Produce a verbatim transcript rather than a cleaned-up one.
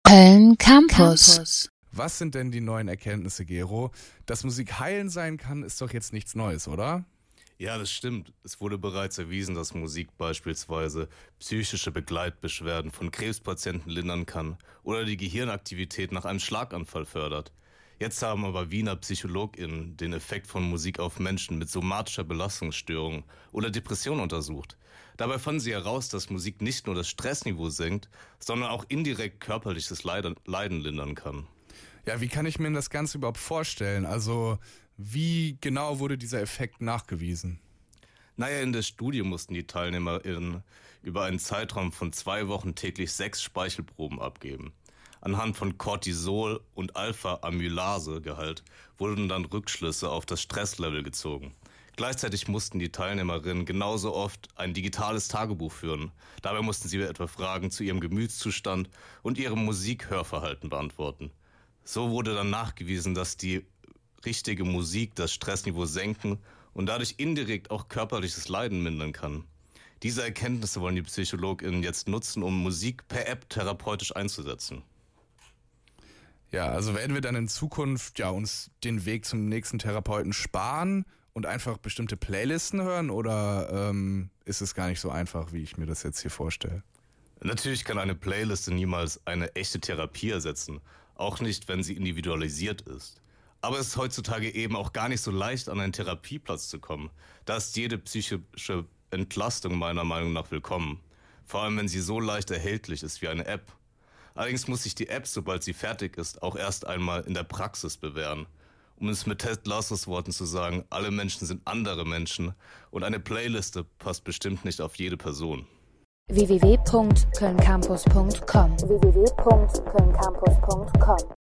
Köln Campus. Was sind denn die neuen Erkenntnisse, Gero? Dass Musik heilend sein kann, ist doch jetzt nichts Neues, oder? Ja, das stimmt. Es wurde bereits erwiesen, dass Musik beispielsweise psychische Begleitbeschwerden von Krebspatienten lindern kann oder die Gehirnaktivität nach einem Schlaganfall fördert. Jetzt haben aber Wiener PsychologInnen den Effekt von Musik auf Menschen mit somatischer Belastungsstörung oder Depression untersucht. Dabei fanden sie heraus, dass Musik nicht nur das Stressniveau senkt, sondern auch indirekt körperliches Leiden, Leiden lindern kann. Ja, wie kann ich mir das Ganze überhaupt vorstellen? Also, wie genau wurde dieser Effekt nachgewiesen? Naja, in der Studie mussten die TeilnehmerInnen über einen Zeitraum von zwei Wochen täglich sechs Speichelproben abgeben. Anhand von Cortisol- und Alpha-Amylase-Gehalt wurden dann Rückschlüsse auf das Stresslevel gezogen. Gleichzeitig mussten die Teilnehmerinnen genauso oft ein digitales Tagebuch führen. Dabei mussten sie etwa Fragen zu ihrem Gemütszustand und ihrem Musikhörverhalten beantworten. So wurde dann nachgewiesen, dass die richtige Musik das Stressniveau senken und dadurch indirekt auch körperliches Leiden mindern kann. Diese Erkenntnisse wollen die PsychologInnen jetzt nutzen, um Musik per App therapeutisch einzusetzen. Ja, also werden wir dann in Zukunft ja uns den Weg zum nächsten Therapeuten sparen und einfach bestimmte Playlisten hören, oder ähm, ist es gar nicht so einfach, wie ich mir das jetzt hier vorstelle? Natürlich kann eine Playliste niemals eine echte Therapie ersetzen, auch nicht, wenn sie individualisiert ist. Aber es ist heutzutage eben auch gar nicht so leicht, an einen Therapieplatz zu kommen. Da ist jede psychische Entlastung meiner Meinung nach willkommen. Vor allem, wenn sie so leicht erhältlich ist wie eine App. Allerdings muss sich die App, sobald sie fertig ist, auch erst einmal in der Praxis bewähren. Um es mit Ted Lassos Worten zu sagen, alle Menschen sind andere Menschen und eine Playliste passt bestimmt nicht auf jede Person. w w w punkt köln campus punkt com w w w punkt köln campus punkt com